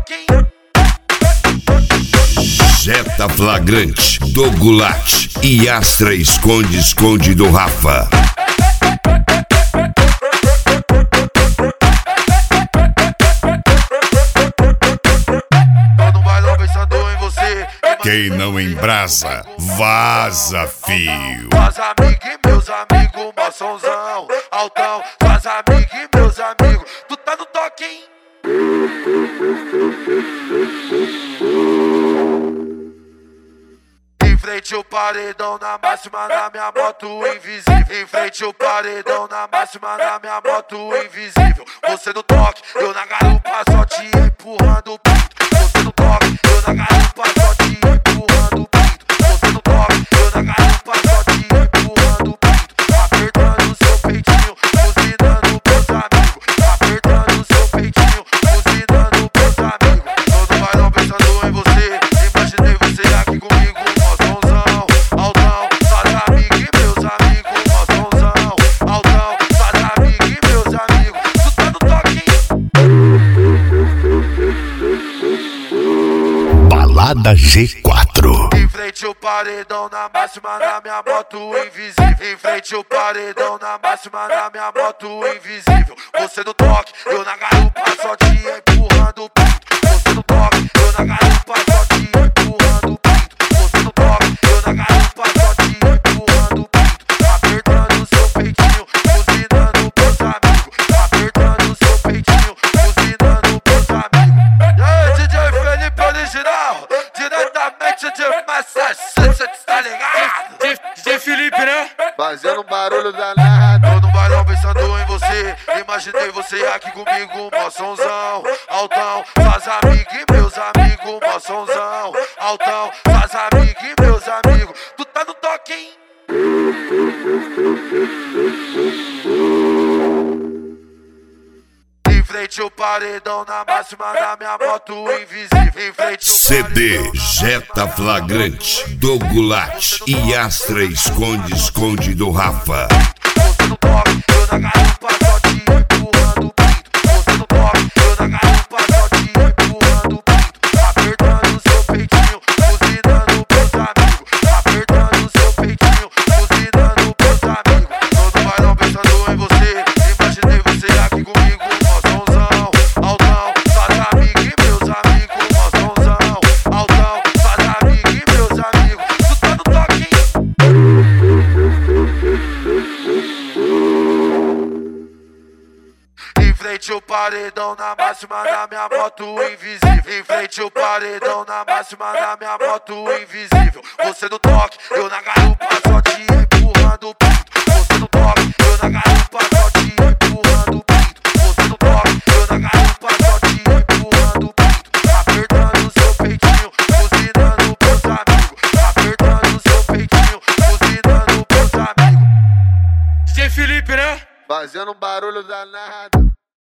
toque. Jetta Flagrante, do Goulart e Astra esconde do Rafa. Tô no bailão pensando em você. Quem não embrasa, vaza, fio. Faz amigo e meus amigos, mó sonzão, altão. Faz amigo e meus amigos, tu tá no toque, hein? Em frente o paredão na máxima na minha moto invisível. Em frente o paredão na máxima na minha moto invisível. Você no toque, eu na garupa só te empurrando o pinto. Você no toque, eu na garupa só te empurrando o pinto. Você no toque, eu na garupa só te empurrando o pinto. Apertando seu peitinho, buzinando pros amigos. Apertando seu peitinho, buzinando pros amigos. Todo bailão pensando em você. Imaginei você aqui comigo, mó sonzão, altão. Faz amigo e meus amigos, mó sonzão, altão. Faz amigo e meus amigos, tu tá no toque. Balada G4. Em frente o paredão na máxima na minha moto invisível. Em frente o paredão na máxima na minha moto invisível. Você no toque, eu na garupa só te empurrando o pinto. Você no toque, eu na garupa só te empurrando o pinto. Você no toque, eu na garupa só te empurrando o pinto. Apertando seu peitinho, buzinando pros amigos. Apertando seu peitinho, buzinando pros amigos. E aí, DJ Felipe original, diretamente de Massachusetts, tá ligado? DJ Felipe, né? Fazendo um barulho danado. Tô no bailão pensando em você. Imaginei você aqui comigo, mó sonzão, altão. Faz amigo e meus amigos, mó sonzão, altão. Faz amigo e meus amigos, tu tá no toque, hein? Em frente o paredão na máxima na minha moto invisível. Em frente o CD Jetta Flagrante, do Goulart e Astra esconde do Rafa. Você no toque, eu na garupa só te empurrando o pinto. Você no toque, eu na garupa só te empurrando o pinto. Apertando seu peitinho, buzinando pros amigos. Apertando seu peitinho, buzinando pros amigos. Todo bailão pensando em você. Imaginei você aqui comigo, mó sonzão, altão. Faz amigo e meus amigos, mó sonzão, altão. Faz amigo e meus amigos, tu tá no toque, hein? Em frente o paredão na máxima na minha moto invisível. Em frente o paredão na máxima na minha moto invisível. Você no toque, eu na garupa só te empurrando o pinto. Você no toque, eu na garupa só te empurrando o pinto. Você no toque, eu na garupa só te empurrando o pinto. Apertando seu peitinho, buzinando pros amigos. Apertando seu peitinho, buzinando pros amigos. DJ Felipe, né? Fazendo um barulho danado.